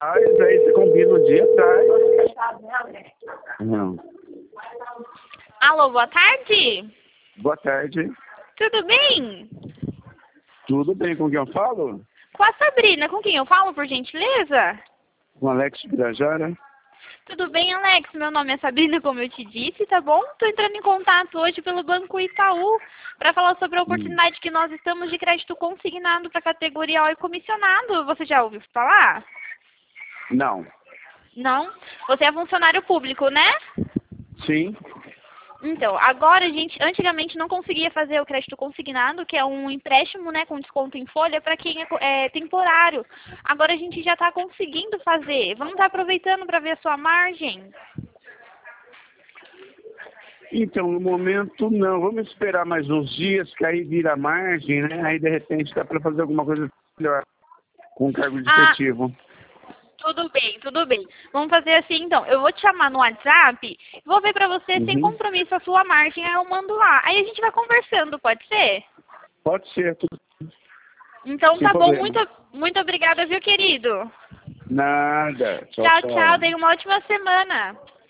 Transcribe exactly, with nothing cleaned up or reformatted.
Aí você combina um dia atrás. Não. Alô, boa tarde. Boa tarde. Tudo bem? Tudo bem, com quem eu falo? Com a Sabrina, com quem eu falo, por gentileza? Com Alex Birajara. Tudo bem, Alex? Meu nome é Sabrina, como eu te disse, tá bom? Tô entrando em contato hoje pelo Banco Itaú para falar sobre a oportunidade que nós estamos de crédito consignado para categoria O e comissionado. Você já ouviu falar? Não. Não? Você é funcionário público, né? Sim. Então, agora a gente, antigamente não conseguia fazer o crédito consignado, que é um empréstimo, né, com desconto em folha para quem é, é temporário. Agora a gente já está conseguindo fazer. Vamos estar aproveitando para ver a sua margem? Então, no momento, não. Vamos esperar mais uns dias, que aí vira margem, né? Aí, de repente, dá para fazer alguma coisa melhor com o cargo de Ah, efetivo. tudo bem, tudo bem. Vamos fazer assim, então. Eu vou te chamar no WhatsApp, vou ver pra você sem Uhum. compromisso a sua margem, aí eu mando lá. Aí a gente vai conversando, pode ser? Pode ser, tudo Então sem tá bom, problema. muito, muito obrigada, viu, querido? Nada. Tchau, Tchau, tchau, tchau. tenha uma ótima semana.